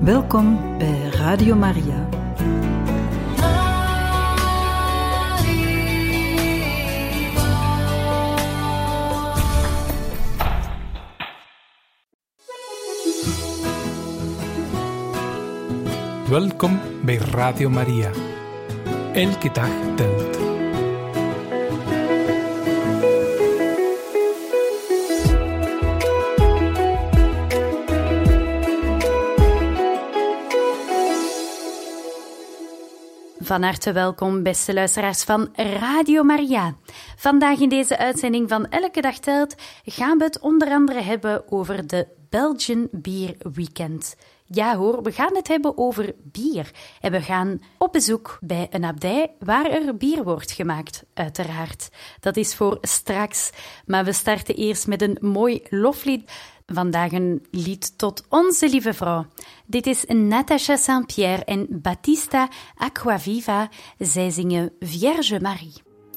Welkom bij Radio Maria. Welkom bij Radio Maria. Elke dag telt. Van harte welkom, beste luisteraars van Radio Maria. Vandaag in deze uitzending van Elke Dag Telt gaan we het onder andere hebben over de Belgian Beer Weekend. Ja hoor, we gaan het hebben over bier. En we gaan op bezoek bij een abdij waar er bier wordt gemaakt, uiteraard. Dat is voor straks. Maar we starten eerst met een mooi loflied. Vandaag een lied tot onze lieve vrouw. Dit is Natacha Saint-Pierre en Battista Acquaviva. Zij zingen Vierge Marie.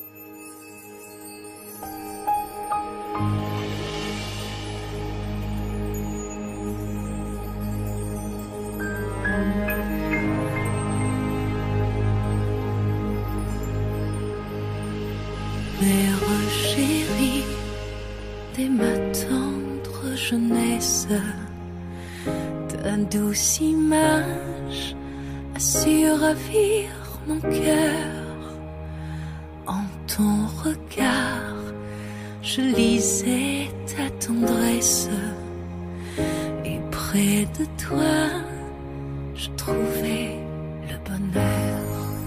Mère chérie de ma tendre jeunesse, ta douce image a su ravir mon cœur. En ton regard, je lisais ta tendresse, et près de toi, je trouvais le bonheur.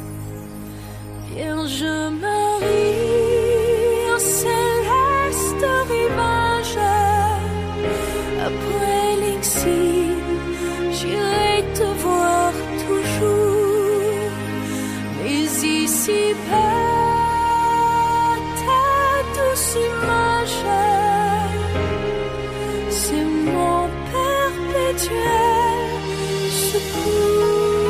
Vierge Marie, au céleste rivage, après l'exil, j'irai te voir toujours. Mais ici-bas, ta douce image, c'est mon perpétuel secours.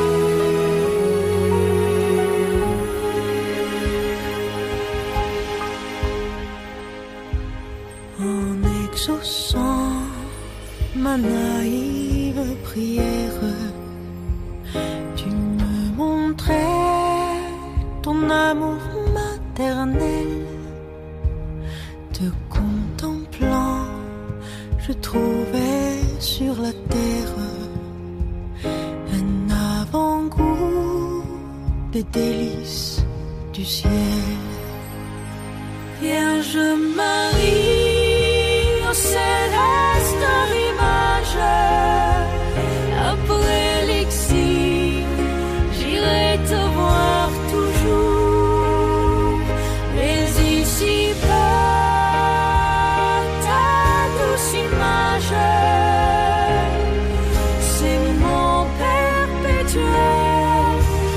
Exaucant ma naïve prière, tu me montrais ton amour maternel. Te contemplant, je trouvais sur la terre un avant-goût des délices du ciel. Vierge Marie, au céleste rivage, après l'exil, j'irai te voir toujours. Mais ici-bas, ta douce image, c'est mon perpétuel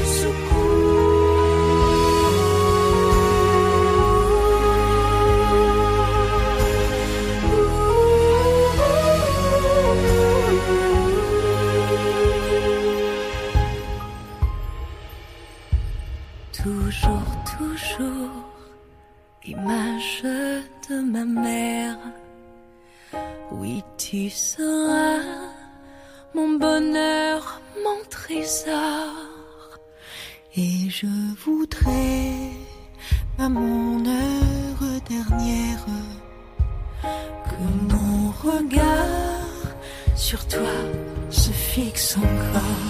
toujours, image de ma mère. Oui, tu seras mon bonheur, mon trésor. Et je voudrais, à mon heure dernière, que mon regard sur toi se fixe encore.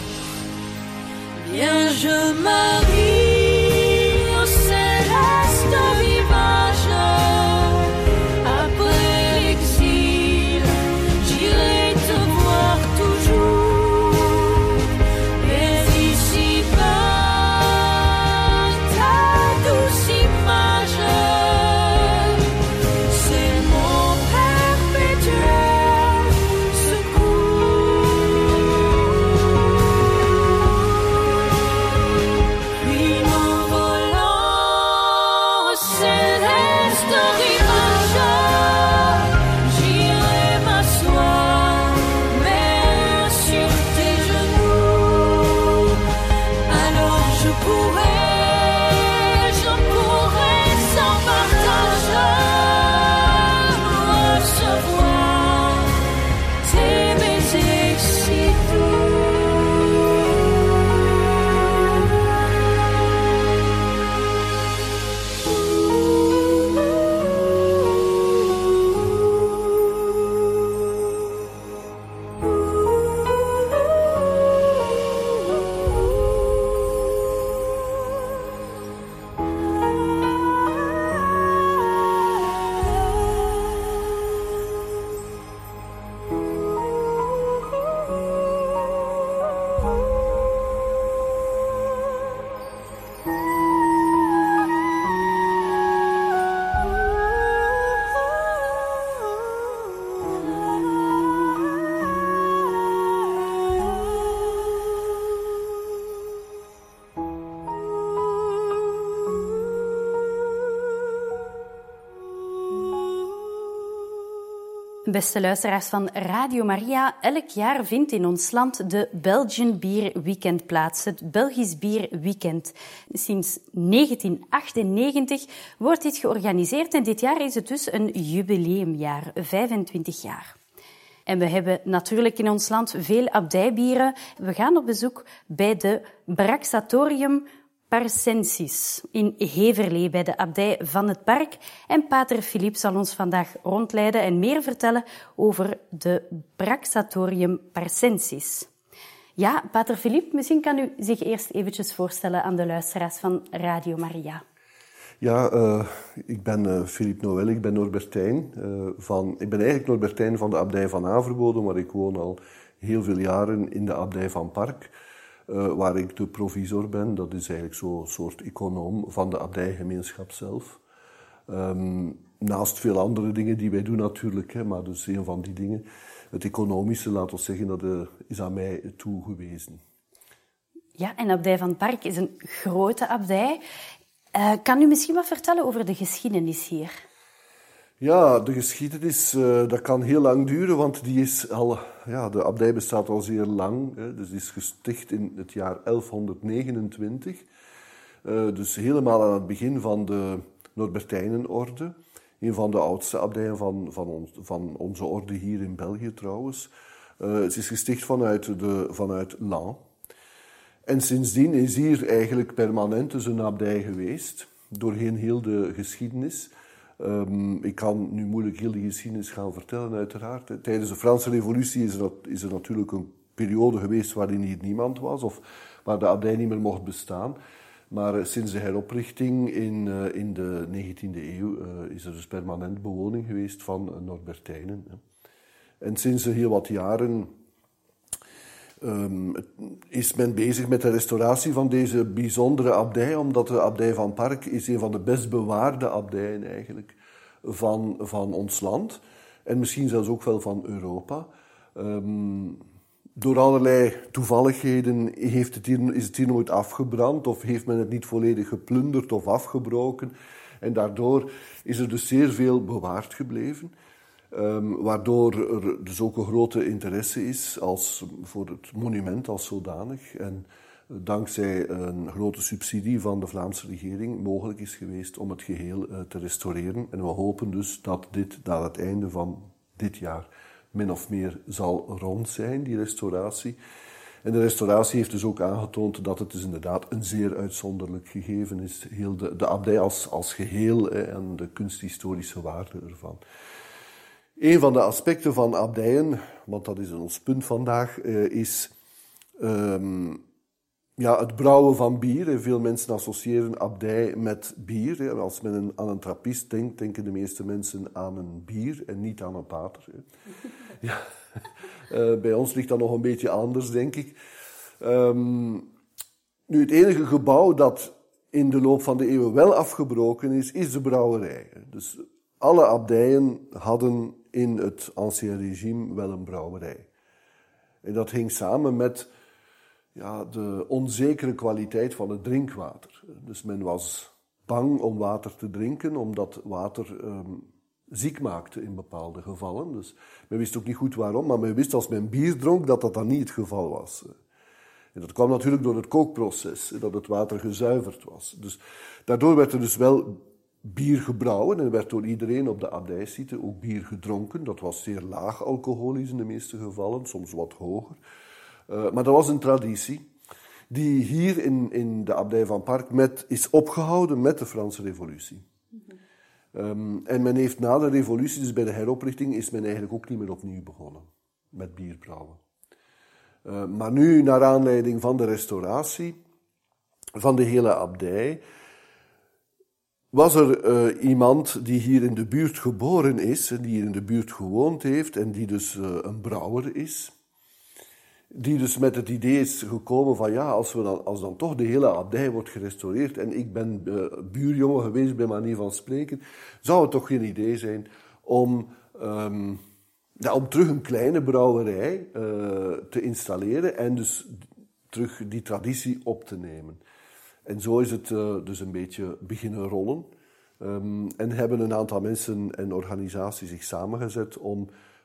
Vierge Marie, au céleste rivage, après l'exil, j'irai te voir toujours. Mais ici-bas, ta douce image, c'est mon perpétuel secours. Puis Beste luisteraars van Radio Maria, elk jaar vindt in ons land de Belgian Beer Weekend plaats, het Belgisch Bier Weekend. Sinds 1998 wordt dit georganiseerd en dit jaar is het dus een jubileumjaar, 25 jaar. En we hebben natuurlijk in ons land veel abdijbieren. We gaan op bezoek bij de Braxatorium Parsensis in Heverlee, bij de abdij van het Park. En pater Philippe zal ons vandaag rondleiden en meer vertellen over de Braxatorium Parsensis. Ja, pater Philippe, misschien kan u zich eerst eventjes voorstellen aan de luisteraars van Radio Maria. Ja, ik ben Philippe Noël, ik ben Norbertijn. Ik ben eigenlijk Norbertijn van de abdij van Averbode, maar ik woon al heel veel jaren in de abdij van Park, waar ik de provisor ben. Dat is eigenlijk zo'n soort econoom van de abdijgemeenschap zelf. Naast veel andere dingen die wij doen natuurlijk, hè, maar dus een van die dingen. Het economische, laten we zeggen, dat is aan mij toegewezen. Ja, en abdij van Park is een grote abdij. Kan u misschien wat vertellen over de geschiedenis hier? Ja, de geschiedenis, dat kan heel lang duren, want de abdij bestaat al zeer lang. Hè, dus die is gesticht in het jaar 1129. Dus helemaal aan het begin van de Norbertijnenorde. Een van de oudste abdijen van onze orde hier in België trouwens. Het is gesticht vanuit Laon. En sindsdien is hier eigenlijk permanent dus een abdij geweest, doorheen heel de geschiedenis. Ik kan nu moeilijk heel die geschiedenis gaan vertellen, uiteraard. Tijdens de Franse Revolutie is er natuurlijk een periode geweest waarin hier niemand was, of waar de abdij niet meer mocht bestaan. Maar sinds de heroprichting in de 19e eeuw is er dus permanent bewoning geweest van Norbertijnen. En sinds heel wat jaren is men bezig met de restauratie van deze bijzondere abdij, omdat de abdij van Park is een van de best bewaarde abdijen eigenlijk van ons land. En misschien zelfs ook wel van Europa. Door allerlei toevalligheden is het hier nooit afgebrand of heeft men het niet volledig geplunderd of afgebroken. En daardoor is er dus zeer veel bewaard gebleven. Waardoor er dus ook een grote interesse is voor het monument als zodanig. En dankzij een grote subsidie van de Vlaamse regering mogelijk is geweest om het geheel te restaureren. En we hopen dus dat dit na het einde van dit jaar min of meer zal rond zijn, die restauratie. En de restauratie heeft dus ook aangetoond dat het dus inderdaad een zeer uitzonderlijk gegeven is. Heel de abdij als geheel en de kunsthistorische waarde ervan. Een van de aspecten van abdijen, want dat is ons punt vandaag, is het brouwen van bier. Veel mensen associëren abdij met bier. Als men aan een trappist denkt, denken de meeste mensen aan een bier en niet aan een pater. Ja. Bij ons ligt dat nog een beetje anders, denk ik. Nu, het enige gebouw dat in de loop van de eeuwen wel afgebroken is de brouwerij. Dus alle abdijen hadden in het Ancien Regime wel een brouwerij. En dat hing samen met de onzekere kwaliteit van het drinkwater. Dus men was bang om water te drinken, omdat water ziek maakte in bepaalde gevallen. Dus men wist ook niet goed waarom, maar men wist als men bier dronk dat dat dan niet het geval was. En dat kwam natuurlijk door het kookproces, dat het water gezuiverd was. Dus daardoor werd er dus wel bier gebrouwen en werd door iedereen op de abdijsite ook bier gedronken. Dat was zeer laag alcoholisch in de meeste gevallen, soms wat hoger. Maar dat was een traditie die hier in de abdij van Park is opgehouden met de Franse Revolutie. En men heeft na de revolutie, dus bij de heroprichting, is men eigenlijk ook niet meer opnieuw begonnen met bierbrouwen. Maar nu, naar aanleiding van de restauratie van de hele abdij, was er iemand die hier in de buurt geboren is, die hier in de buurt gewoond heeft en die dus een brouwer is. Die dus met het idee is gekomen van als dan toch de hele abdij wordt gerestaureerd en ik ben buurjongen geweest bij manier van spreken, zou het toch geen idee zijn om terug een kleine brouwerij te installeren en dus terug die traditie op te nemen. En zo is het dus een beetje beginnen rollen. En hebben een aantal mensen en organisaties zich samengezet om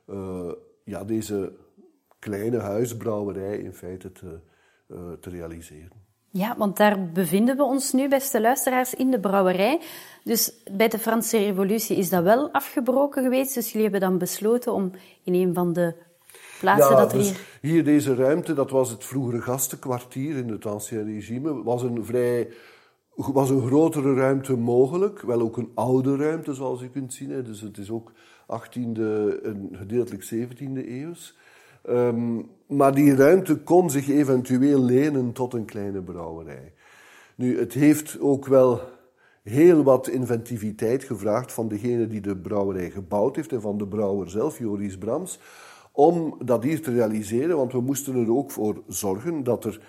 deze kleine huisbrouwerij in feite te realiseren. Ja, want daar bevinden we ons nu, beste luisteraars, in de brouwerij. Dus bij de Franse Revolutie is dat wel afgebroken geweest. Dus jullie hebben dan besloten om in een van de plaatsen dat er dus hier deze ruimte, dat was het vroegere gastenkwartier in het Ancien Regime, was een grotere ruimte mogelijk. Wel ook een oude ruimte, zoals u kunt zien. Hè. Dus het is ook 18e en gedeeltelijk 17e eeuws. Maar die ruimte kon zich eventueel lenen tot een kleine brouwerij. Nu, het heeft ook wel heel wat inventiviteit gevraagd van degene die de brouwerij gebouwd heeft en van de brouwer zelf, Joris Brams, om dat hier te realiseren, want we moesten er ook voor zorgen dat er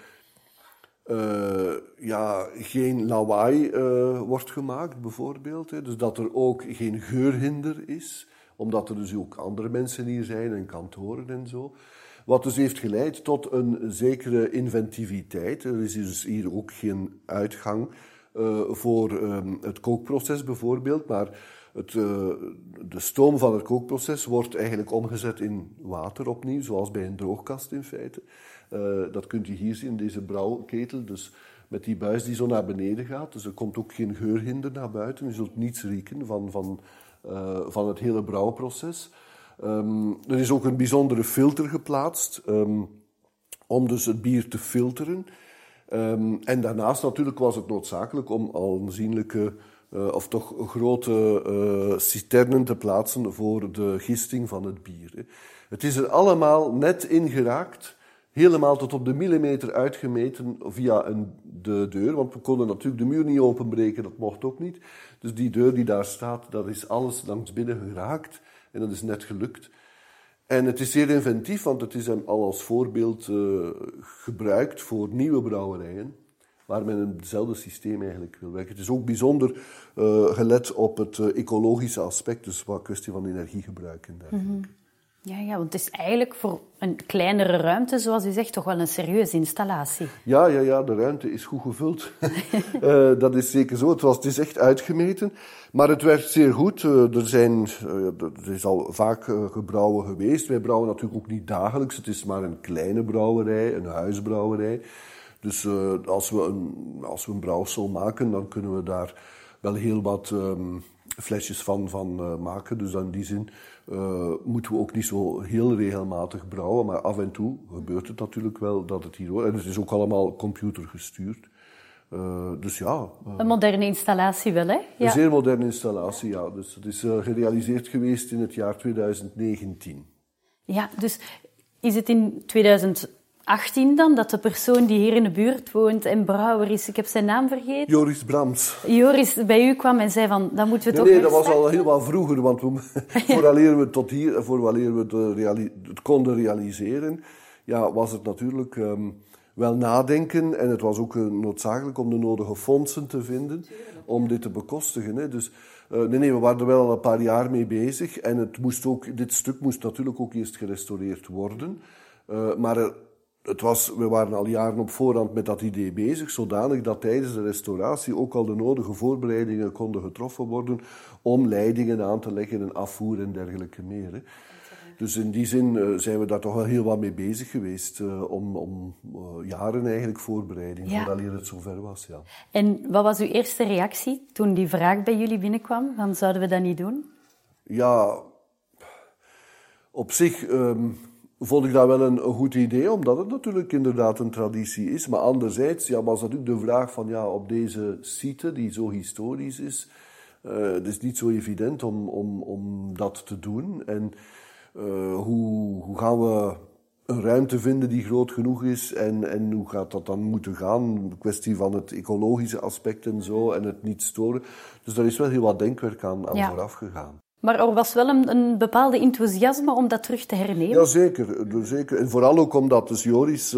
geen lawaai wordt gemaakt, bijvoorbeeld. Hè. Dus dat er ook geen geurhinder is, omdat er dus ook andere mensen hier zijn en kantoren en zo. Wat dus heeft geleid tot een zekere inventiviteit. Er is dus hier ook geen uitgang voor het kookproces bijvoorbeeld, maar de stoom van het kookproces wordt eigenlijk omgezet in water opnieuw, zoals bij een droogkast in feite. Dat kunt u hier zien in deze brouwketel, dus met die buis die zo naar beneden gaat. Dus er komt ook geen geurhinder naar buiten, u zult niets rieken van het hele brouwproces. Er is ook een bijzondere filter geplaatst, om dus het bier te filteren. En daarnaast natuurlijk was het noodzakelijk om aanzienlijke, of toch grote citernen te plaatsen voor de gisting van het bier. Hè. Het is er allemaal net in geraakt, helemaal tot op de millimeter uitgemeten via de deur, want we konden natuurlijk de muur niet openbreken, dat mocht ook niet. Dus die deur die daar staat, dat is alles langs binnen geraakt en dat is net gelukt. En het is zeer inventief, want het is al als voorbeeld gebruikt voor nieuwe brouwerijen, waar men in hetzelfde systeem eigenlijk wil werken. Het is ook bijzonder gelet op het ecologische aspect, dus wat kwestie van energiegebruik en dergelijke. Mm-hmm. Ja, want het is eigenlijk voor een kleinere ruimte, zoals u zegt, toch wel een serieuze installatie. Ja, de ruimte is goed gevuld. Dat is zeker zo. Het is echt uitgemeten. Maar het werkt zeer goed. Er is al vaak gebrouwen geweest. Wij brouwen natuurlijk ook niet dagelijks. Het is maar een kleine brouwerij, een huisbrouwerij. Dus als we een brouwsel maken, dan kunnen we daar wel heel wat flesjes van maken. Dus in die zin moeten we ook niet zo heel regelmatig brouwen. Maar af en toe gebeurt het natuurlijk wel dat het hier wordt. En het is ook allemaal computergestuurd. Dus ja. Een moderne installatie wel, hè? Ja. Een zeer moderne installatie, ja. Dus het is gerealiseerd geweest in het jaar 2019. Ja, dus is het in 2018 dan dat de persoon die hier in de buurt woont en brouwer is, ik heb zijn naam vergeten? Joris Brams. Joris bij u kwam en zei van, dan moeten we het Nee, ook dat was starten. al heel wat vroeger, want vooraleer we het konden realiseren, ja, was het natuurlijk wel nadenken en het was ook noodzakelijk om de nodige fondsen te vinden om dit te bekostigen. Hè. Dus we waren er wel al een paar jaar mee bezig en dit stuk moest natuurlijk ook eerst gerestaureerd worden. Maar we waren al jaren op voorhand met dat idee bezig, zodanig dat tijdens de restauratie ook al de nodige voorbereidingen konden getroffen worden om leidingen aan te leggen en afvoer en dergelijke meer. Hè. Dus in die zin zijn we daar toch wel heel wat mee bezig geweest, om jaren eigenlijk voorbereiding, vooraleer het zover was. Ja. En wat was uw eerste reactie toen die vraag bij jullie binnenkwam? Van, zouden we dat niet doen? Ja, op zich vond ik dat wel een goed idee, omdat het natuurlijk inderdaad een traditie is. Maar anderzijds was natuurlijk de vraag van, op deze site, die zo historisch is, het is niet zo evident om dat te doen. En hoe gaan we een ruimte vinden die groot genoeg is en hoe gaat dat dan moeten gaan? Een kwestie van het ecologische aspect en zo en het niet storen. Dus daar is wel heel wat denkwerk aan vooraf gegaan. Maar er was wel een bepaalde enthousiasme om dat terug te hernemen? Ja, zeker. En vooral ook omdat dus Joris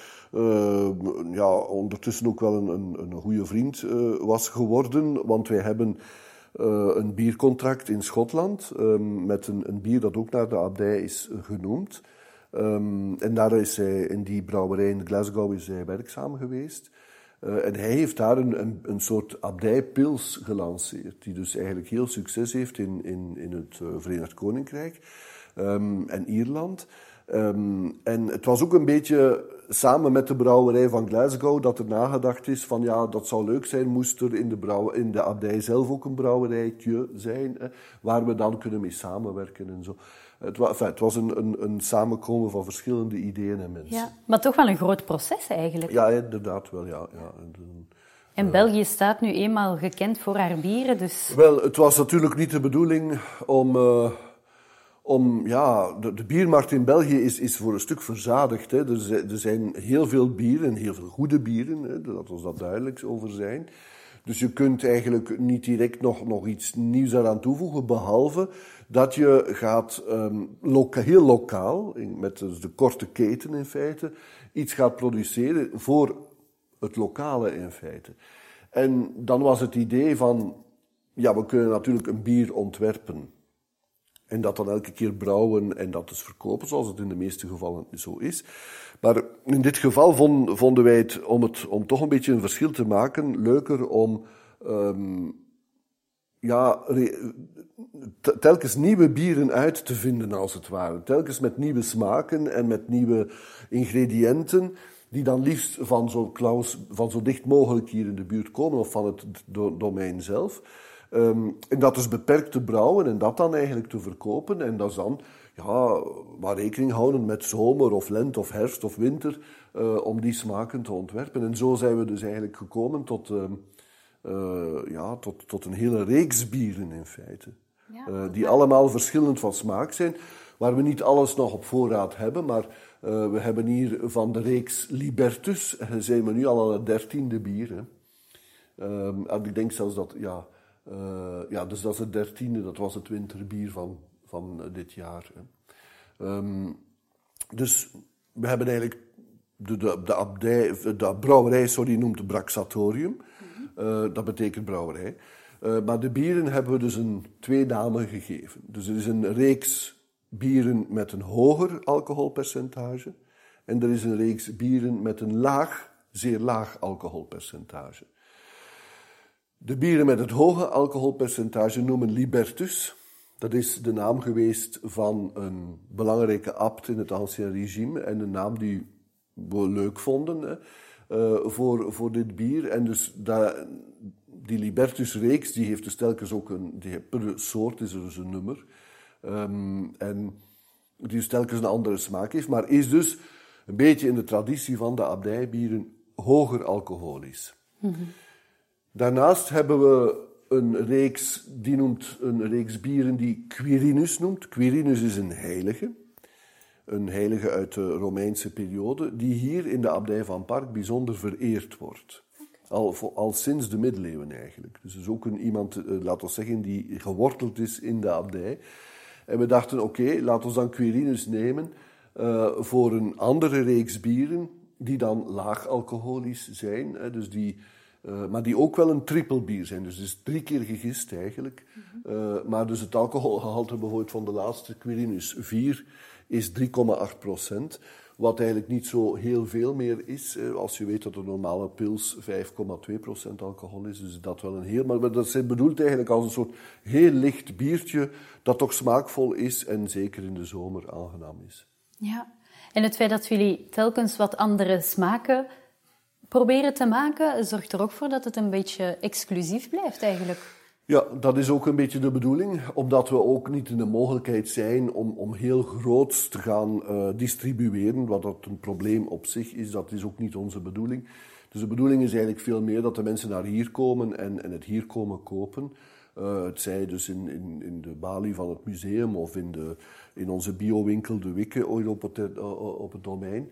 ondertussen ook wel een goede vriend was geworden. Want wij hebben een biercontract in Schotland met een bier dat ook naar de abdij is genoemd. En daar is hij, in die brouwerij in Glasgow, is hij werkzaam geweest. En hij heeft daar een soort abdijpils gelanceerd, die dus eigenlijk heel succes heeft in het Verenigd Koninkrijk. en Ierland. En het was ook een beetje samen met de brouwerij van Glasgow dat er nagedacht is van ja, dat zou leuk zijn, moest er in de abdij zelf ook een brouwerijtje zijn, waar we dan kunnen mee samenwerken en zo. Het was een samenkomen van verschillende ideeën en mensen. Ja, maar toch wel een groot proces eigenlijk. Ja, inderdaad wel, ja. En België staat nu eenmaal gekend voor haar bieren, dus... Wel, het was natuurlijk niet de bedoeling de biermarkt in België is voor een stuk verzadigd. Hè. Er zijn heel veel bieren, heel veel goede bieren, hè, laat ons dat duidelijk over zijn. Dus je kunt eigenlijk niet direct nog iets nieuws daaraan toevoegen, behalve dat je gaat heel lokaal, met dus de korte keten in feite, iets gaat produceren voor het lokale in feite. En dan was het idee van, ja, we kunnen natuurlijk een bier ontwerpen. En dat dan elke keer brouwen en dat dus verkopen, zoals het in de meeste gevallen zo is. Maar in dit geval vonden wij het, om toch een beetje een verschil te maken, leuker om telkens nieuwe bieren uit te vinden, als het ware. Telkens met nieuwe smaken en met nieuwe ingrediënten, die dan liefst van zo dicht mogelijk hier in de buurt komen, of van het domein zelf. En dat is beperkt te brouwen en dat dan eigenlijk te verkopen. En dat is dan, maar rekening houden met zomer of lente of herfst of winter, om die smaken te ontwerpen. En zo zijn we dus eigenlijk gekomen tot een hele reeks bieren in feite. Ja, die allemaal verschillend van smaak zijn, waar we niet alles nog op voorraad hebben, maar we hebben hier van de reeks Libertus, zijn we nu al aan het 13e bier. Hè. Ik denk zelfs dat, dus dat is het 13e, dat was het winterbier van dit jaar. Hè. Dus we hebben eigenlijk de brouwerij, noemt Braxatorium. Dat betekent brouwerij. Maar de bieren hebben we dus een twee namen gegeven. Dus er is een reeks bieren met een hoger alcoholpercentage. En er is een reeks bieren met een zeer laag alcoholpercentage. De bieren met het hoge alcoholpercentage noemen Libertus. Dat is de naam geweest van een belangrijke abt in het Ancien Regime. En een naam die we leuk vonden voor dit bier. En dus die Libertus-reeks, die heeft dus telkens ook per soort is er dus een nummer. En die dus telkens een andere smaak heeft. Maar is dus een beetje in de traditie van de abdijbieren hoger alcoholisch. Mm-hmm. Daarnaast hebben we een reeks bieren die Quirinus noemt. Quirinus is een heilige uit de Romeinse periode, die hier in de abdij van Park bijzonder vereerd wordt. Al sinds de middeleeuwen eigenlijk. Dus is ook iemand, laten we zeggen, die geworteld is in de abdij. En we dachten, oké, laten we dan Quirinus nemen voor een andere reeks bieren, die dan laag alcoholisch zijn, dus maar die ook wel een trippelbier zijn. Dus het is 3 keer gegist eigenlijk. Mm-hmm. Maar dus het alcoholgehalte bijvoorbeeld van de laatste Quirinus 4 is 3,8%. Wat eigenlijk niet zo heel veel meer is. Als je weet dat de normale pils 5,2% alcohol is. Dus dat wel een heel... Maar dat is bedoeld eigenlijk als een soort heel licht biertje dat toch smaakvol is en zeker in de zomer aangenaam is. Ja, en het feit dat jullie telkens wat andere smaken proberen te maken, zorgt er ook voor dat het een beetje exclusief blijft eigenlijk. Ja, dat is ook een beetje de bedoeling, omdat we ook niet in de mogelijkheid zijn om heel groots te gaan distribueren, wat dat een probleem op zich is. Dat is ook niet onze bedoeling. Dus de bedoeling is eigenlijk veel meer dat de mensen naar hier komen en het hier komen kopen. Het zij dus in de balie van het museum of in onze biowinkel, de Wikke, op het domein.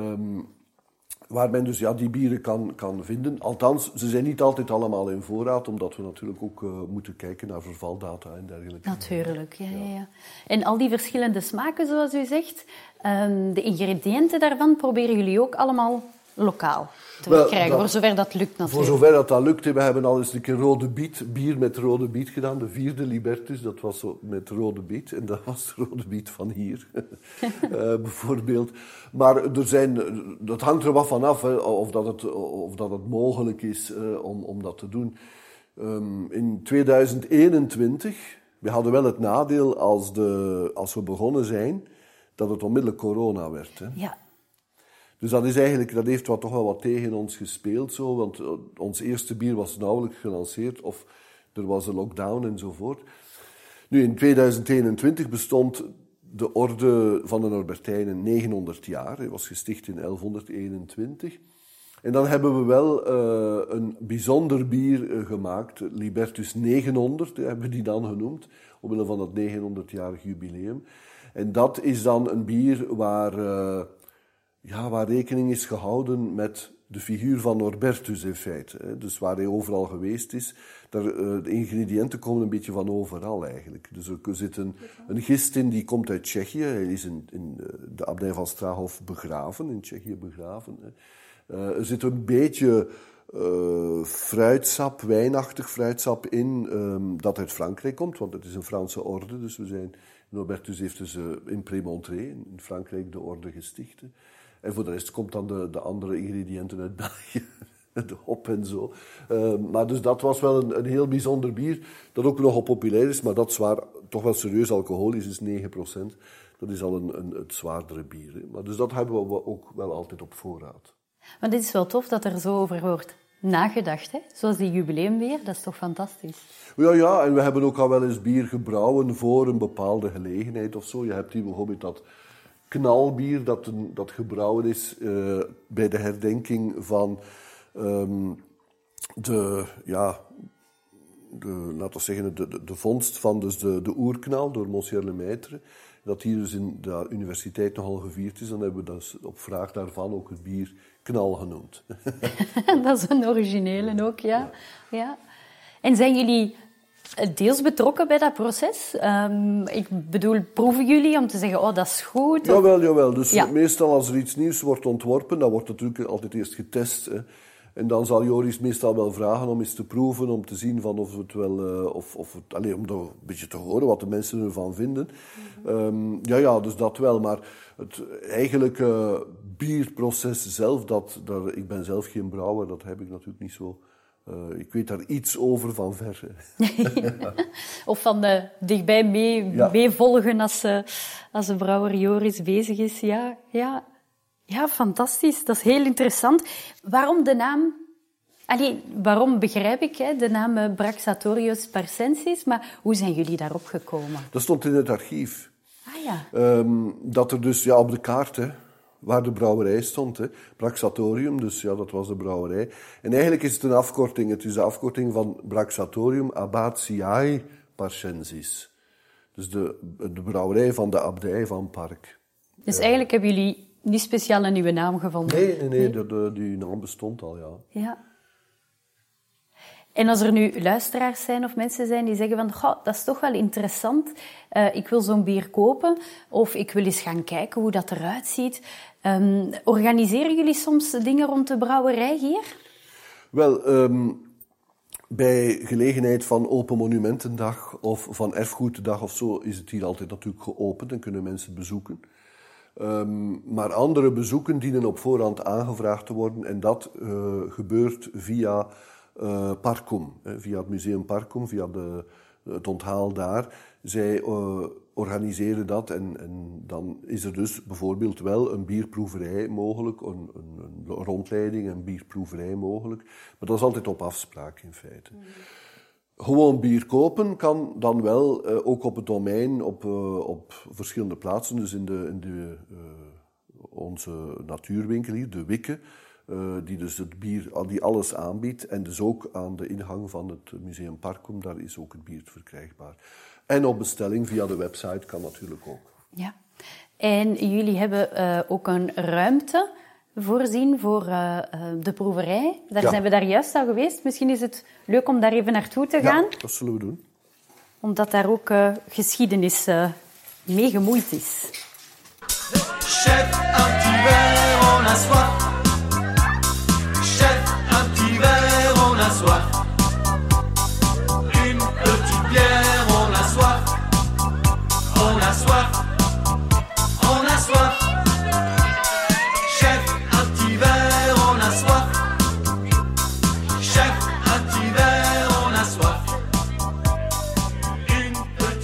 Waar men dus die bieren kan vinden. Althans, ze zijn niet altijd allemaal in voorraad, omdat we natuurlijk ook moeten kijken naar vervaldata en dergelijke. Natuurlijk, ja. En al die verschillende smaken, zoals u zegt, de ingrediënten daarvan proberen jullie ook allemaal lokaal te verkrijgen, voor zover dat lukt natuurlijk. Voor zover dat lukt. We hebben al eens een keer bier met rode biet gedaan. De 4e Libertus, dat was zo met rode biet. En dat was de rode biet van hier, bijvoorbeeld. Maar dat hangt er wat van af, of dat het mogelijk is om dat te doen. In 2021 We hadden wel het nadeel als we begonnen zijn, dat het onmiddellijk corona werd. Hè. Ja. Dus dat heeft toch wel wat tegen ons gespeeld, zo, want ons eerste bier was nauwelijks gelanceerd of er was een lockdown enzovoort. Nu, in 2021 bestond de orde van de Norbertijnen 900 jaar. Hij was gesticht in 1121. En dan hebben we wel een bijzonder bier gemaakt, Libertus 900, hebben we die dan genoemd, omwille van het 900-jarig jubileum. En dat is dan een bier waar rekening is gehouden met de figuur van Norbertus in feite. Dus waar hij overal geweest is. De ingrediënten komen een beetje van overal eigenlijk. Dus er zit een gist in, die komt uit Tsjechië. Hij is in de abdij van Strahov begraven, in Tsjechië begraven. Er zit een beetje fruitsap, wijnachtig fruitsap in, dat uit Frankrijk komt, want het is een Franse orde. Dus Norbertus heeft dus in Prémontré, in Frankrijk, de orde gesticht. En voor de rest komt dan de andere ingrediënten uit België, de hop en zo. Maar dus dat was wel een heel bijzonder bier, dat ook nogal populair is, maar dat toch wel serieus alcoholisch is, 9%. Dat is al het zwaardere bier. Hè. Maar dus dat hebben we ook wel altijd op voorraad. Maar dit is wel tof dat er zo over wordt nagedacht, hè? Zoals die jubileumbier, dat is toch fantastisch? Ja, en we hebben ook al wel eens bier gebrouwen voor een bepaalde gelegenheid of zo. Je hebt hier bijvoorbeeld dat knalbier dat gebrouwen is bij de herdenking van de vondst van dus de oerknal door Monsieur Lemaitre. Dat hier dus in de universiteit nogal gevierd is. Dan hebben we dus op vraag daarvan ook het bier knal genoemd. Dat is een originele ook, ja. En zijn jullie deels betrokken bij dat proces? Ik bedoel, proeven jullie om te zeggen, oh, dat is goed? Jawel. Dus meestal als er iets nieuws wordt ontworpen, dan wordt natuurlijk altijd eerst getest. Hè. En dan zal Joris meestal wel vragen om eens te proeven, om te zien van of het wel, om een beetje te horen wat de mensen ervan vinden. Dus dat wel. Maar het eigenlijke bierproces zelf, ik ben zelf geen brouwer, dat heb ik natuurlijk niet zo. Ik weet daar iets over van ver. Of van dichtbij meevolgen als de brouwer Joris bezig is. Ja, fantastisch. Dat is heel interessant. Waarom de naam... waarom begrijp ik de naam Braxatorius Parsensis, maar hoe zijn jullie daarop gekomen? Dat stond in het archief. Ah ja. Dat er dus op de kaart, hè, waar de brouwerij stond, hè, Braxatorium, dus ja, dat was de brouwerij. En eigenlijk is het een afkorting. Het is de afkorting van Braxatorium Abbatiae Parsensis. Dus de brouwerij van de abdij van Park. Dus eigenlijk hebben jullie niet speciaal een nieuwe naam gevonden? Nee. Die naam bestond al, ja. En als er nu luisteraars zijn of mensen zijn die zeggen van, goh, dat is toch wel interessant, ik wil zo'n bier kopen, of ik wil eens gaan kijken hoe dat eruit ziet. Organiseren jullie soms dingen rond de brouwerij hier? Wel, bij gelegenheid van Open Monumentendag of van Erfgoeddag of zo is het hier altijd natuurlijk geopend en kunnen mensen bezoeken. Maar andere bezoeken dienen op voorhand aangevraagd te worden en dat gebeurt via Parkum, via het Museum Parkum, via het onthaal daar. Zij organiseren dat en dan is er dus bijvoorbeeld wel een bierproeverij mogelijk, een rondleiding, een bierproeverij mogelijk. Maar dat is altijd op afspraak in feite. Gewoon bier kopen kan dan wel ook op het domein op verschillende plaatsen. Dus in onze natuurwinkel hier, de Wikke, die dus het bier, die alles aanbiedt. En dus ook aan de ingang van het Museum Parkum, daar is ook het bier verkrijgbaar. En op bestelling via de website kan natuurlijk ook. Ja. En jullie hebben ook een ruimte voorzien voor de proeverij. Zijn we daar juist al geweest. Misschien is het leuk om daar even naartoe te gaan. Ja, dat zullen we doen. Omdat daar ook geschiedenis mee gemoeid is. Chef, un petit verre, on a soif. Chef, un petit verre, on a soif. Une petite bière, on a soif. On a soif. On a soif. Chef, un petit verre, on a soif. Chef, un petit verre, on a soif. Une petite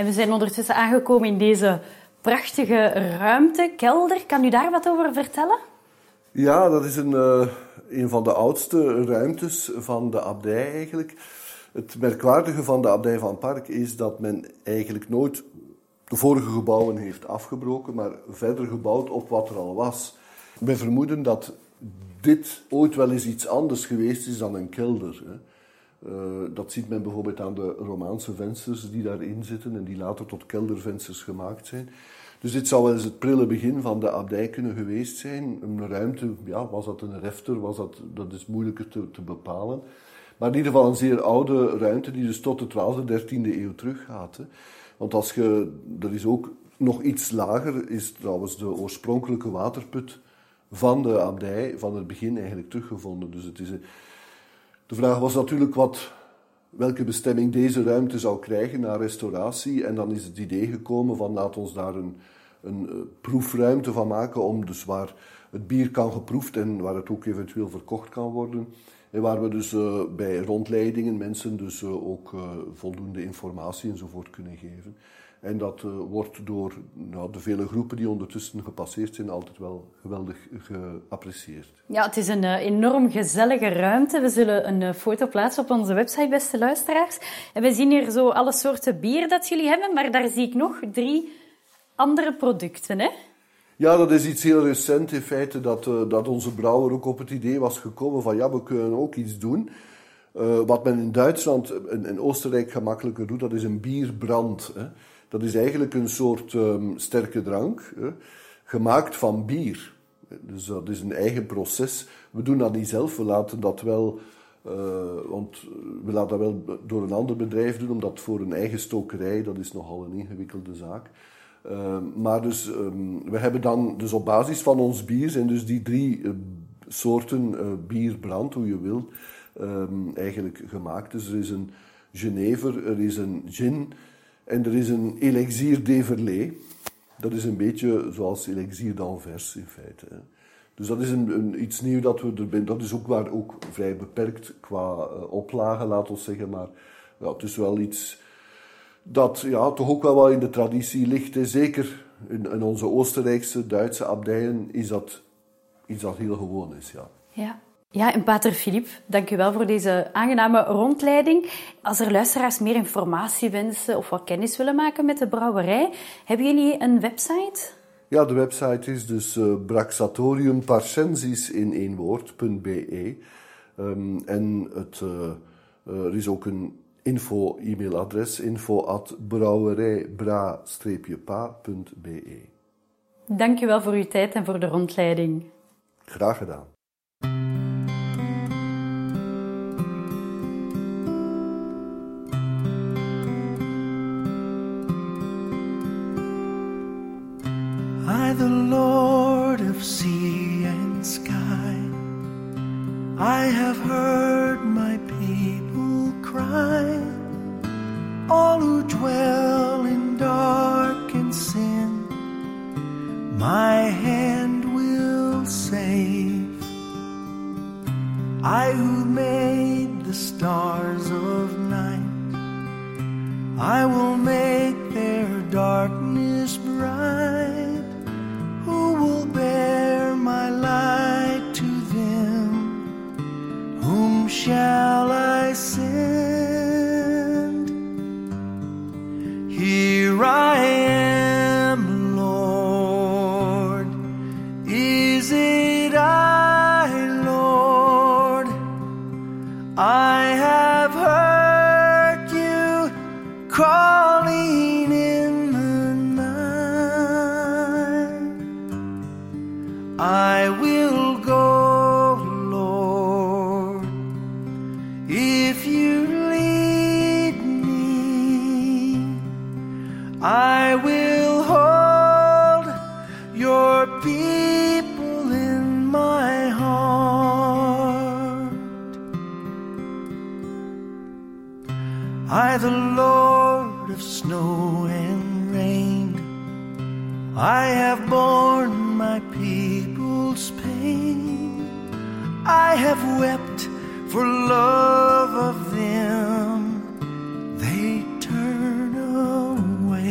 En we zijn ondertussen aangekomen in deze prachtige ruimte, kelder. Kan u daar wat over vertellen? Ja, dat is een van de oudste ruimtes van de abdij eigenlijk. Het merkwaardige van de abdij van Park is dat men eigenlijk nooit de vorige gebouwen heeft afgebroken, maar verder gebouwd op wat er al was. We vermoeden dat dit ooit wel eens iets anders geweest is dan een kelder. Hè. Dat ziet men bijvoorbeeld aan de Romaanse vensters die daarin zitten en die later tot keldervensters gemaakt zijn. Dus dit zou wel eens het prille begin van de abdij kunnen geweest zijn. Een ruimte, ja, was dat een refter, dat is moeilijker te bepalen. Maar in ieder geval een zeer oude ruimte die dus tot de 12e, 13e eeuw teruggaat. Hè. Want er is ook nog iets lager, is trouwens de oorspronkelijke waterput van de abdij, van het begin eigenlijk teruggevonden. Dus de vraag was natuurlijk welke bestemming deze ruimte zou krijgen na restauratie. En dan is het idee gekomen van laat ons daar een proefruimte van maken, om dus waar het bier kan geproefd en waar het ook eventueel verkocht kan worden. En waar we dus bij rondleidingen mensen dus ook voldoende informatie enzovoort kunnen geven. En dat wordt door de vele groepen die ondertussen gepasseerd zijn altijd wel geweldig geapprecieerd. Ja, het is een enorm gezellige ruimte. We zullen een foto plaatsen op onze website, beste luisteraars. En we zien hier zo alle soorten bier dat jullie hebben, maar daar zie ik nog 3 andere producten, hè? Ja, dat is iets heel recent in feite, dat onze brouwer ook op het idee was gekomen van ja, we kunnen ook iets doen. Wat men in Duitsland en Oostenrijk gemakkelijker doet, dat is een bierbrand. Hè. Dat is eigenlijk een soort sterke drank, gemaakt van bier. Dus dat is een eigen proces. We doen dat niet zelf, we laten dat wel door een ander bedrijf doen, omdat voor een eigen stokerij, dat is nogal een ingewikkelde zaak. Maar dus, we hebben dan dus op basis van ons bier zijn dus die 3 soorten bierbrand, hoe je wilt, eigenlijk gemaakt. Dus er is een Genever, er is een gin en er is een Elixir d'Everlé. Dat is een beetje zoals Elixir d'Anvers in feite. Hè. Dus dat is iets nieuws dat we erbij. Dat is ook vrij beperkt qua oplage, laten we zeggen. Maar ja, het is wel iets dat toch ook wel wat in de traditie ligt. Hè. Zeker in onze Oostenrijkse, Duitse abdijen is dat iets dat heel gewoon is. Ja. Ja, en pater Philippe, dank u wel voor deze aangename rondleiding. Als er luisteraars meer informatie wensen of wat kennis willen maken met de brouwerij, hebben jullie een website? Ja, de website is dus Braxatoriumparcensis in één woord.be. En er is ook een info-e-mailadres, info@brouwerijbra-pa.be. Dank u wel voor uw tijd en voor de rondleiding. Graag gedaan. I, the Lord of sea and sky, I have heard my people cry, all who dwell in dark and sin, my hand will save. I who made the stars of night, I will make their darkness bright. Who will bear my light to them? Whom shall I send? Here I am, Lord. Is it I, Lord? I have heard you calling in the night. I will go, Lord, if you lead me. I will hold your people in my heart. I, the Lord of snow and rain, I have borne my people's pain. I have wept for love of them. They turn away.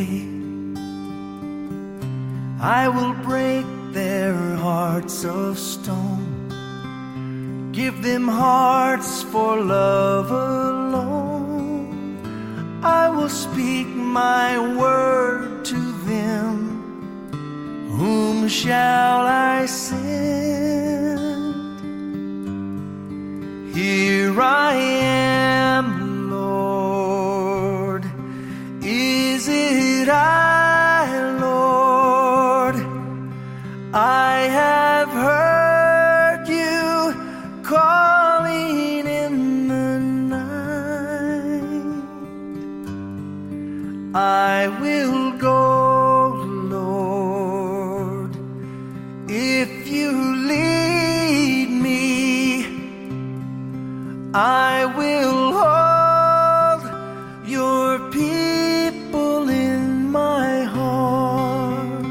I will break their hearts of stone, give them hearts for love alone. I will speak my word to them. Whom shall I send? Here I am, Lord. Is it I, Lord? I have heard you calling in the night. I will go, Lord, if you lead me. I will hold your people in my heart.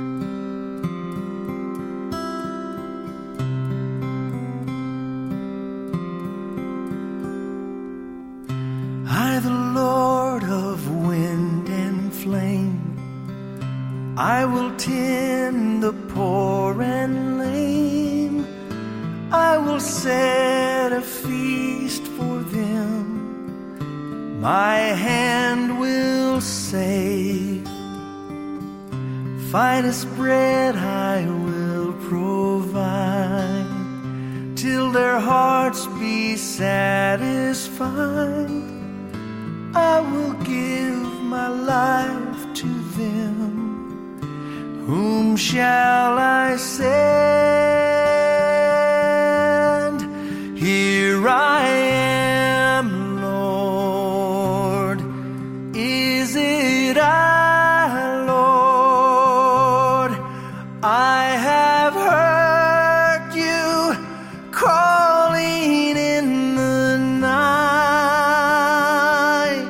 I, the Lord of wind and flame, I will tend the poor and lame. I will set a feast for them. My hand will save. Finest bread I will provide, till their hearts be satisfied. I will give my life to them. Whom shall I send? Here I am, Lord. Is it I, Lord? I have heard you calling in the night.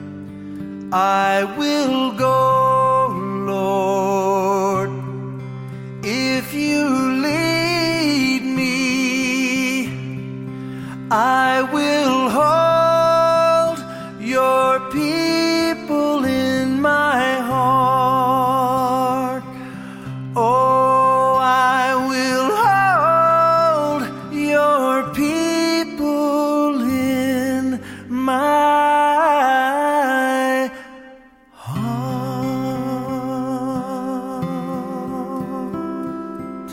I will go, Lord, if you lead me. I will hold your people in my heart. Oh, I will hold your people in my heart.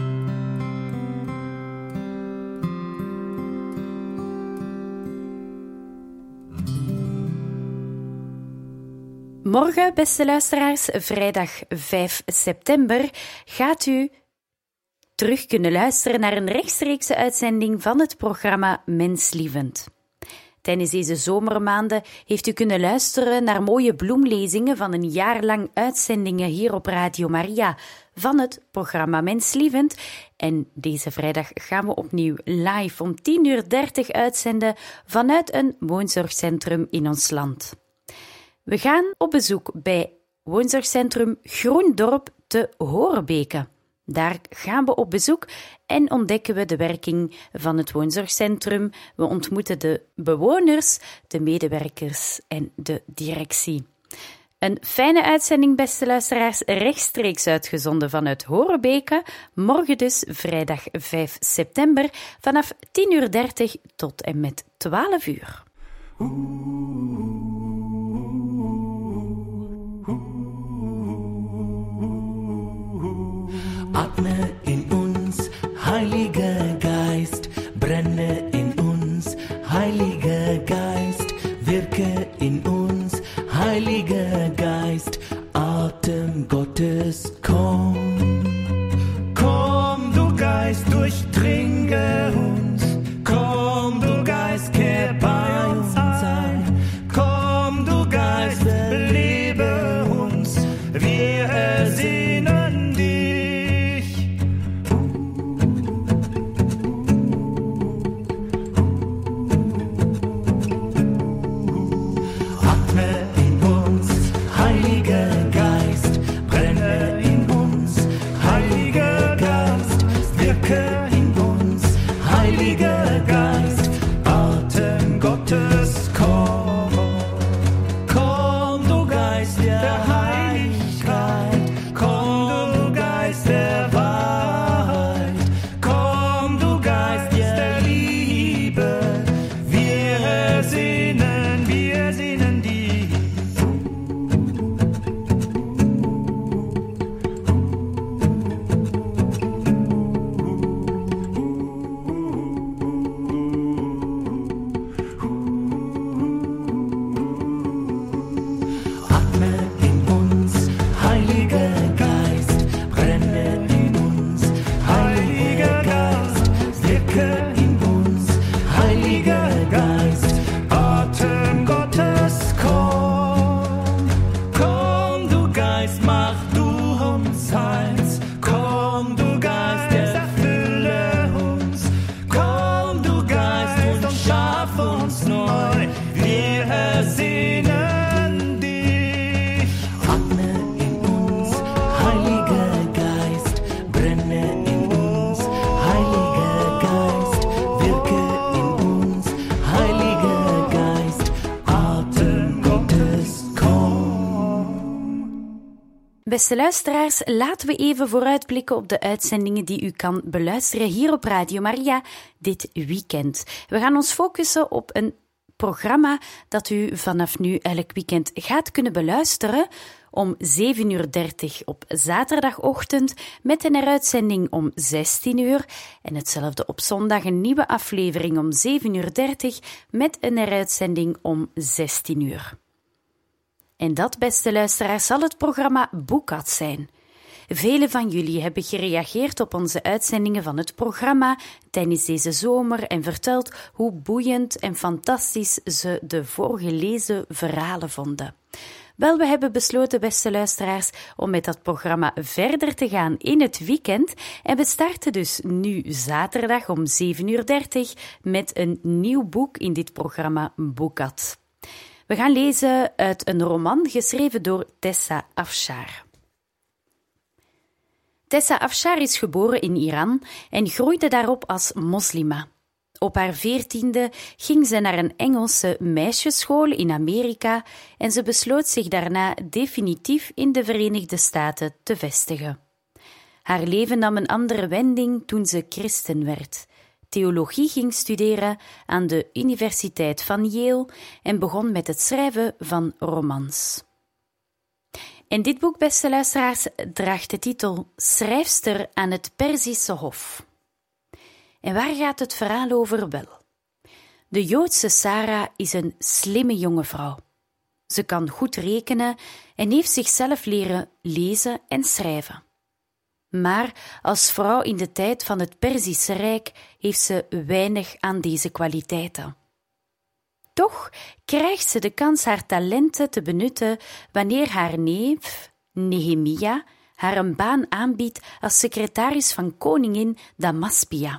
Morgen, beste luisteraars, vrijdag 5 september, gaat u terug kunnen luisteren naar een rechtstreekse uitzending van het programma Menslievend. Tijdens deze zomermaanden heeft u kunnen luisteren naar mooie bloemlezingen van een jaar lang uitzendingen hier op Radio Maria van het programma Menslievend. En deze vrijdag gaan we opnieuw live om 10:30 uitzenden vanuit een woonzorgcentrum in ons land. We gaan op bezoek bij woonzorgcentrum Groendorp te Horebeke. Daar gaan we op bezoek en ontdekken we de werking van het woonzorgcentrum. We ontmoeten de bewoners, de medewerkers en de directie. Een fijne uitzending, beste luisteraars, rechtstreeks uitgezonden vanuit Horebeke. Morgen dus, vrijdag 5 september, vanaf 10:30 tot en met 12:00. Atme in uns, Heiliger Geist, brenne in uns, Heiliger Geist, wirke in uns, Heiliger Geist, Atem Gottes, komm. Komm, du Geist, durchdringe uns, komm, du Geist, kehr bei uns ein, komm, du Geist, belebe uns, wir ersehnen dich. In uns, Heiliger Geist, Atem Gottes, komm. Komm, du Geist der Heiligkeit, komm, du wirke in uns, Heiliger Geist, Atem Gottes, komm, komm, du Geist, mach du uns eins, komm, du Geist, erfülle uns, komm, du Geist, und schaff uns neu, wir ersehnen dich. Atme in uns, Heiliger Geist, brenne in uns, Heiliger Geist, wirke in uns, Heiliger Geist, Atem Gottes, komm. Beste luisteraars, laten we even vooruitblikken op de uitzendingen die u kan beluisteren hier op Radio Maria dit weekend. We gaan ons focussen op een programma dat u vanaf nu elk weekend gaat kunnen beluisteren om 7:30 op zaterdagochtend met een heruitzending om 16:00 en hetzelfde op zondag een nieuwe aflevering om 7:30 met een heruitzending om 16:00. En dat, beste luisteraars, zal het programma Boekat zijn. Velen van jullie hebben gereageerd op onze uitzendingen van het programma tijdens deze zomer en verteld hoe boeiend en fantastisch ze de voorgelezen verhalen vonden. Wel, we hebben besloten, beste luisteraars, om met dat programma verder te gaan in het weekend en we starten dus nu zaterdag om 7:30 met een nieuw boek in dit programma Boekat. We gaan lezen uit een roman geschreven door Tessa Afshar. Tessa Afshar is geboren in Iran en groeide daarop als moslima. Op haar 14e ging ze naar een Engelse meisjesschool in Amerika en ze besloot zich daarna definitief in de Verenigde Staten te vestigen. Haar leven nam een andere wending toen ze christen werd. Theologie ging studeren aan de Universiteit van Yale en begon met het schrijven van romans. En dit boek, beste luisteraars, draagt de titel Schrijfster aan het Perzische Hof. En waar gaat het verhaal over? Wel, de Joodse Sarah is een slimme jonge vrouw. Ze kan goed rekenen en heeft zichzelf leren lezen en schrijven. Maar als vrouw in de tijd van het Perzische Rijk heeft ze weinig aan deze kwaliteiten. Toch krijgt ze de kans haar talenten te benutten wanneer haar neef, Nehemia, haar een baan aanbiedt als secretaris van koningin Damaspia.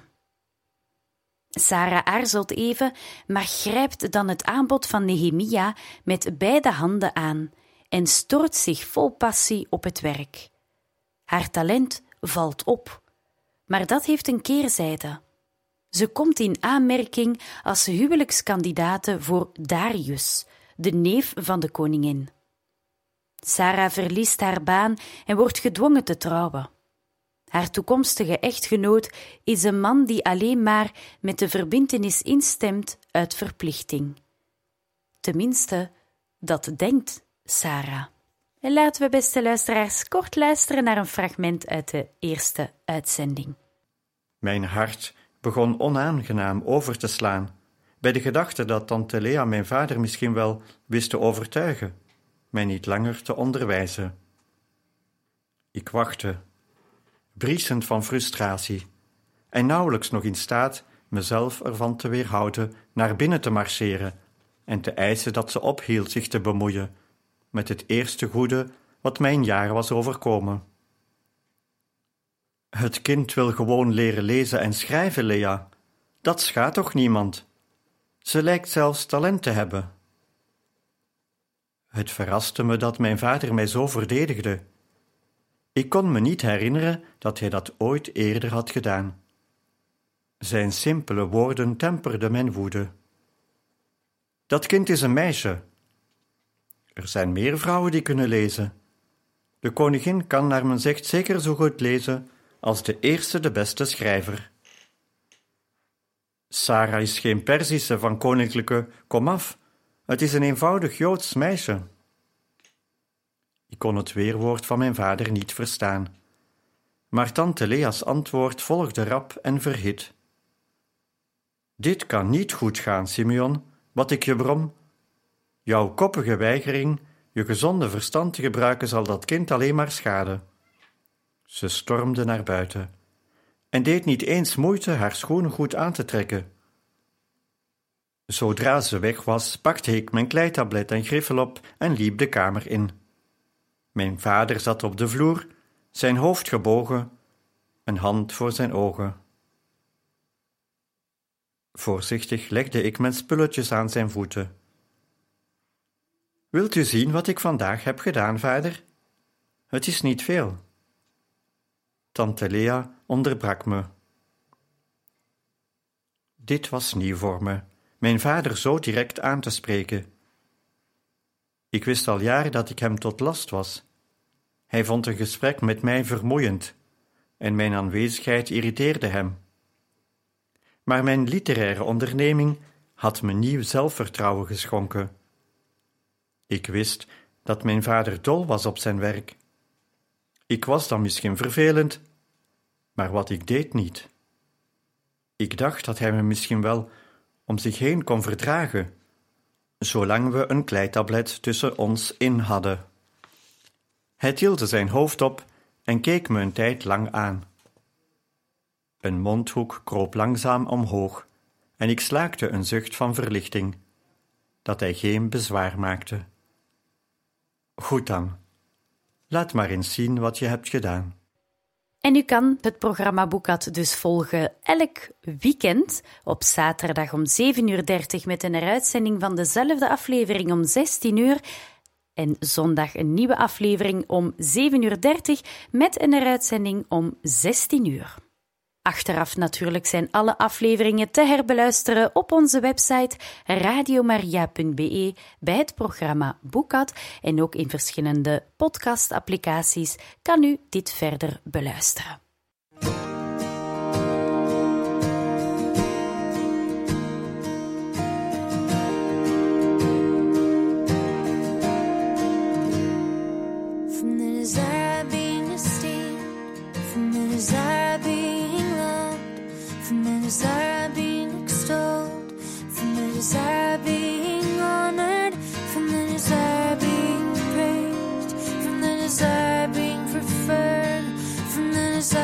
Sarah aarzelt even, maar grijpt dan het aanbod van Nehemia met beide handen aan en stort zich vol passie op het werk. Haar talent valt op, maar dat heeft een keerzijde. Ze komt in aanmerking als huwelijkskandidate voor Darius, de neef van de koningin. Sarah verliest haar baan en wordt gedwongen te trouwen. Haar toekomstige echtgenoot is een man die alleen maar met de verbintenis instemt uit verplichting. Tenminste, dat denkt Sarah. En laten we, beste luisteraars, kort luisteren naar een fragment uit de eerste uitzending. Mijn hart begon onaangenaam over te slaan bij de gedachte dat tante Lea mijn vader misschien wel wist te overtuigen mij niet langer te onderwijzen. Ik wachtte, briesend van frustratie en nauwelijks nog in staat mezelf ervan te weerhouden naar binnen te marcheren en te eisen dat ze ophield zich te bemoeien met het eerste goede wat mijn jaar was overkomen. Het kind wil gewoon leren lezen en schrijven, Lea. Dat schaadt toch niemand? Ze lijkt zelfs talent te hebben. Het verraste me dat mijn vader mij zo verdedigde. Ik kon me niet herinneren dat hij dat ooit eerder had gedaan. Zijn simpele woorden temperden mijn woede. Dat kind is een meisje. Er zijn meer vrouwen die kunnen lezen. De koningin kan naar men zegt zeker zo goed lezen als de eerste de beste schrijver. Sarah is geen Perzische van koninklijke komaf. Het is een eenvoudig Joods meisje. Ik kon het weerwoord van mijn vader niet verstaan. Maar tante Lea's antwoord volgde rap en verhit. Dit kan niet goed gaan, Simeon, wat ik je brom. Jouw koppige weigering je gezonde verstand te gebruiken zal dat kind alleen maar schaden. Ze stormde naar buiten. en deed niet eens moeite haar schoenen goed aan te trekken. Zodra ze weg was, pakte ik mijn kleitablet en griffel op en liep de kamer in. Mijn vader zat op de vloer, zijn hoofd gebogen, een hand voor zijn ogen. Voorzichtig legde ik mijn spulletjes aan zijn voeten. Wilt u zien wat ik vandaag heb gedaan, vader? Het is niet veel. Tante Lea onderbrak me. Dit was nieuw voor me, mijn vader zo direct aan te spreken. Ik wist al jaren dat ik hem tot last was. Hij vond een gesprek met mij vermoeiend en mijn aanwezigheid irriteerde hem. Maar mijn literaire onderneming had me nieuw zelfvertrouwen geschonken. Ik wist dat mijn vader dol was op zijn werk. Ik was dan misschien vervelend, maar wat ik deed niet. Ik dacht dat hij me misschien wel om zich heen kon verdragen, zolang we een kleitablet tussen ons in hadden. Hij tilde zijn hoofd op en keek me een tijd lang aan. Een mondhoek kroop langzaam omhoog en ik slaakte een zucht van verlichting, dat hij geen bezwaar maakte. Goed dan, laat maar eens zien wat je hebt gedaan. En u kan het programma Boekad dus volgen elk weekend op zaterdag om 7:30 met een heruitzending van dezelfde aflevering om 16:00 en zondag een nieuwe aflevering om 7:30 met een heruitzending om 16:00. Achteraf natuurlijk zijn alle afleveringen te herbeluisteren op onze website radiomaria.be bij het programma Boekad en ook in verschillende podcastapplicaties kan u dit verder beluisteren. From the desire being esteemed, from the desire being loved, from the desire being extolled, from the desire being honored, from the desire being praised, from the desire being preferred, from the desire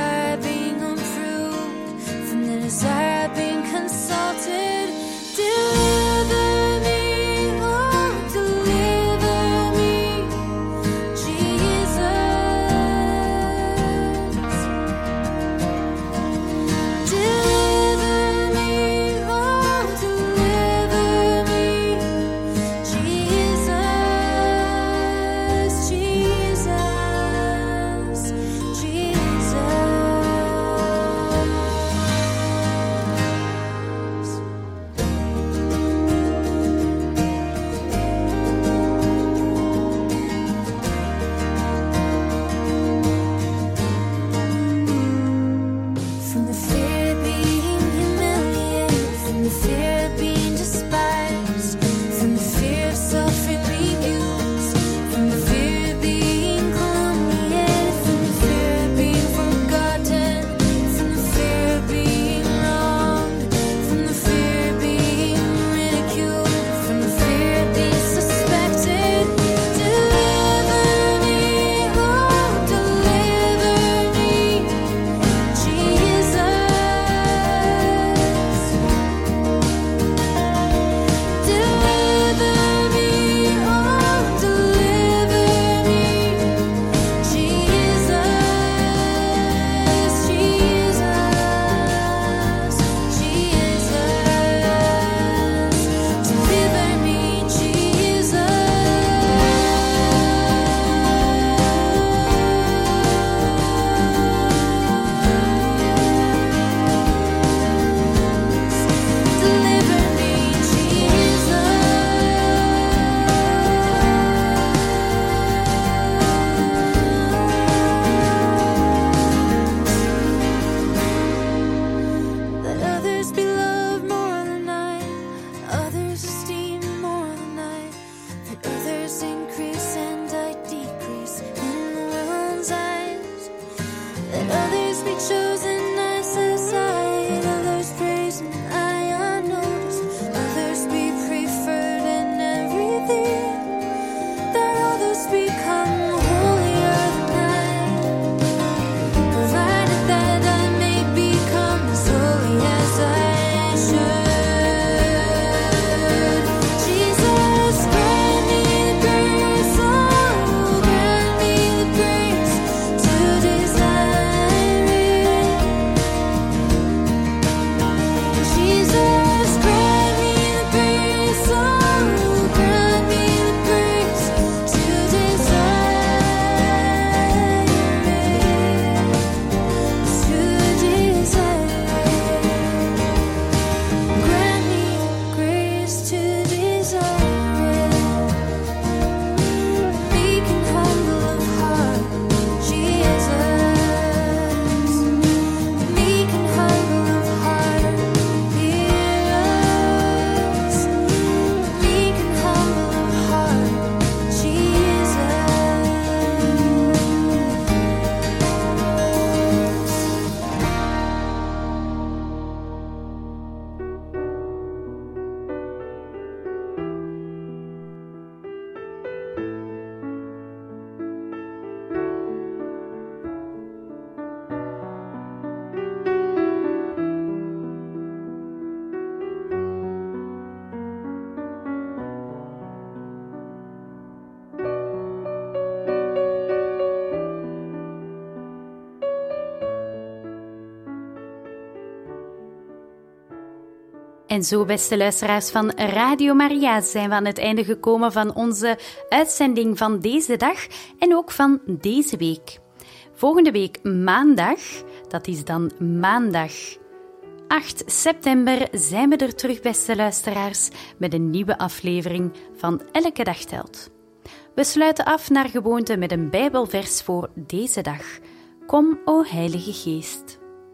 En zo, beste luisteraars van Radio Maria, zijn we aan het einde gekomen van onze uitzending van deze dag en ook van deze week. Volgende week maandag, dat is dan maandag 8 september, zijn we er terug, beste luisteraars, met een nieuwe aflevering van Elke Dag Telt. We sluiten af naar gewoonte met een Bijbelvers voor deze dag. Kom, o Heilige Geest.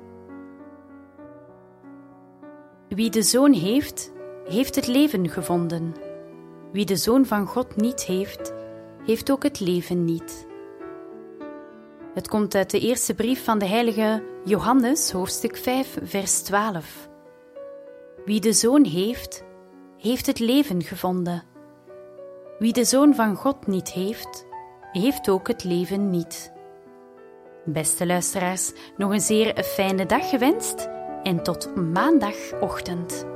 Wie de Zoon heeft, heeft het leven gevonden. Wie de Zoon van God niet heeft, heeft ook het leven niet. Het komt uit de eerste brief van de heilige Johannes, hoofdstuk 5, vers 12. Wie de Zoon heeft, heeft het leven gevonden. Wie de Zoon van God niet heeft, heeft ook het leven niet. Beste luisteraars, nog een zeer fijne dag gewenst en tot maandagochtend.